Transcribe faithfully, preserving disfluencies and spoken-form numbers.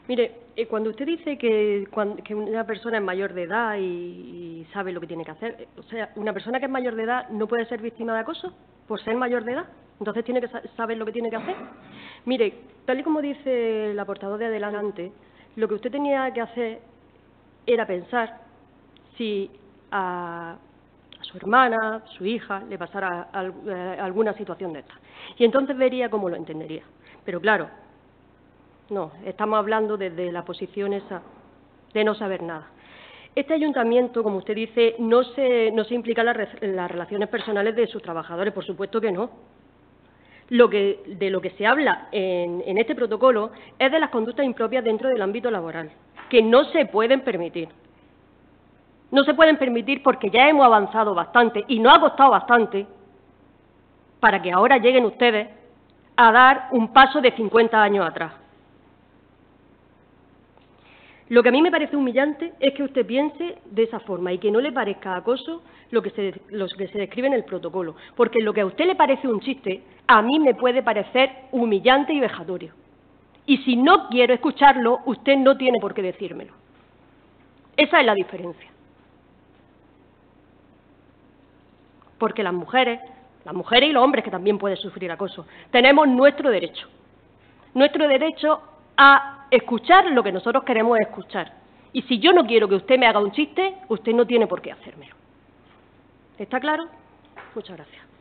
Mire, eh, cuando usted dice que, cuando, que una persona es mayor de edad y, y sabe lo que tiene que hacer, eh, o sea, una persona que es mayor de edad no puede ser víctima de acoso por ser mayor de edad, entonces tiene que sa saber lo que tiene que hacer. Mire, tal y como dice la portavoz de adelante, lo que usted tenía que hacer era pensar si a, a su hermana, a su hija, le pasara al, eh, alguna situación de esta. Y entonces vería cómo lo entendería. Pero claro, no, estamos hablando desde la posición esa de no saber nada. Este ayuntamiento, como usted dice, no se, no se implica en las, en las relaciones personales de sus trabajadores, por supuesto que no. Lo que, de lo que se habla en, en este protocolo es de las conductas impropias dentro del ámbito laboral, que no se pueden permitir. No se pueden permitir porque ya hemos avanzado bastante y nos ha costado bastante para que ahora lleguen ustedes a dar un paso de cincuenta años atrás. Lo que a mí me parece humillante es que usted piense de esa forma y que no le parezca acoso lo que se, lo que se describe en el protocolo, porque lo que a usted le parece un chiste, a mí me puede parecer humillante y vejatorio. Y si no quiero escucharlo, usted no tiene por qué decírmelo. Esa es la diferencia. Porque las mujeres, las mujeres y los hombres que también pueden sufrir acoso, tenemos nuestro derecho. Nuestro derecho a escuchar lo que nosotros queremos escuchar. Y si yo no quiero que usted me haga un chiste, usted no tiene por qué hacérmelo. ¿Está claro? Muchas gracias.